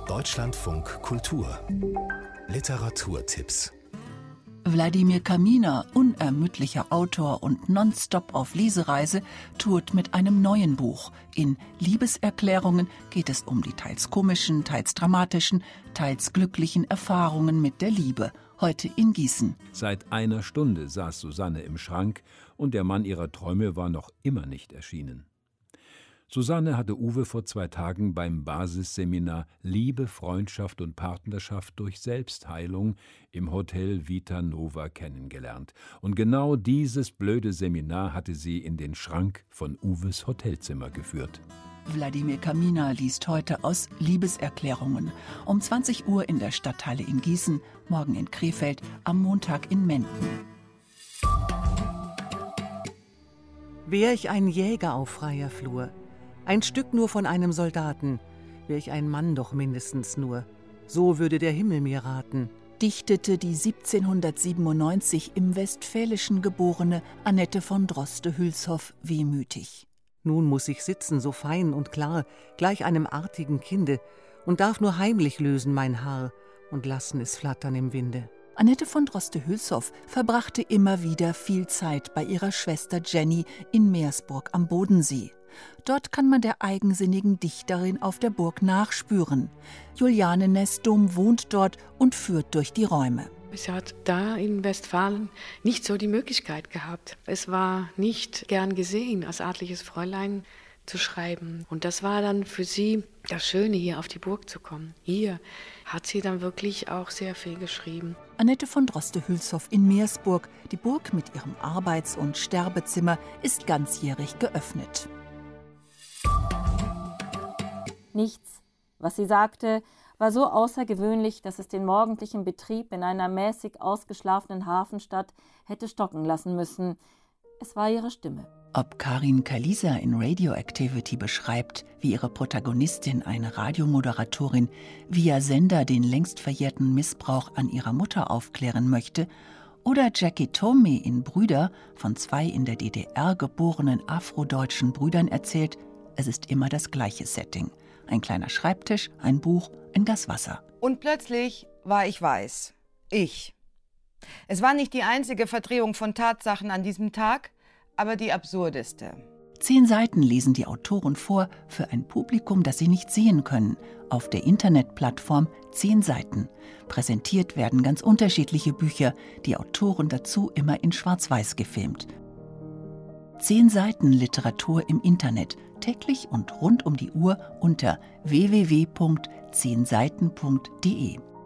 Deutschlandfunk Kultur Literaturtipps. Wladimir Kaminer, unermüdlicher Autor und nonstop auf Lesereise, tourt mit einem neuen Buch. In Liebeserklärungen geht es um die teils komischen, teils dramatischen, teils glücklichen Erfahrungen mit der Liebe. Heute in Gießen. Seit einer Stunde saß Susanne im Schrank und der Mann ihrer Träume war noch immer nicht erschienen. Susanne hatte Uwe vor 2 Tagen beim Basisseminar Liebe, Freundschaft und Partnerschaft durch Selbstheilung im Hotel Vita Nova kennengelernt. Und genau dieses blöde Seminar hatte sie in den Schrank von Uwes Hotelzimmer geführt. Wladimir Kaminer liest heute aus Liebeserklärungen. Um 20 Uhr in der Stadthalle in Gießen, morgen in Krefeld, am Montag in Menden. Wär ich ein Jäger auf freier Flur, ein Stück nur von einem Soldaten, wär ich ein Mann doch mindestens nur, so würde der Himmel mir raten, dichtete die 1797 im Westfälischen geborene Annette von Droste-Hülshoff wehmütig. Nun muß ich sitzen, so fein und klar, gleich einem artigen Kinde, und darf nur heimlich lösen mein Haar und lassen es flattern im Winde. Annette von Droste-Hülshoff verbrachte immer wieder viel Zeit bei ihrer Schwester Jenny in Meersburg am Bodensee. Dort kann man der eigensinnigen Dichterin auf der Burg nachspüren. Juliane Nesdom wohnt dort und führt durch die Räume. Sie hat da in Westfalen nicht so die Möglichkeit gehabt. Es war nicht gern gesehen, als adliges Fräulein zu schreiben. Und das war dann für sie das Schöne, hier auf die Burg zu kommen. Hier hat sie dann wirklich auch sehr viel geschrieben. Annette von Droste-Hülshoff in Meersburg. Die Burg mit ihrem Arbeits- und Sterbezimmer ist ganzjährig geöffnet. Nichts, was sie sagte, war so außergewöhnlich, dass es den morgendlichen Betrieb in einer mäßig ausgeschlafenen Hafenstadt hätte stocken lassen müssen. Es war ihre Stimme. Ob Karin Kalisa in Radioactivity beschreibt, wie ihre Protagonistin, eine Radiomoderatorin, via Sender den längst verjährten Missbrauch an ihrer Mutter aufklären möchte, oder Jackie Toomey in Brüder von 2 in der DDR geborenen afrodeutschen Brüdern erzählt, es ist immer das gleiche Setting. Ein kleiner Schreibtisch, ein Buch, ein Glas Wasser. Und plötzlich war ich weiß. Ich. Es war nicht die einzige Verdrehung von Tatsachen an diesem Tag, aber die absurdeste. 10 Seiten lesen die Autoren vor für ein Publikum, das sie nicht sehen können. Auf der Internetplattform 10 Seiten. Präsentiert werden ganz unterschiedliche Bücher, die Autoren dazu immer in Schwarz-Weiß gefilmt. 10 Seiten Literatur im Internet, täglich und rund um die Uhr unter www.10seiten.de.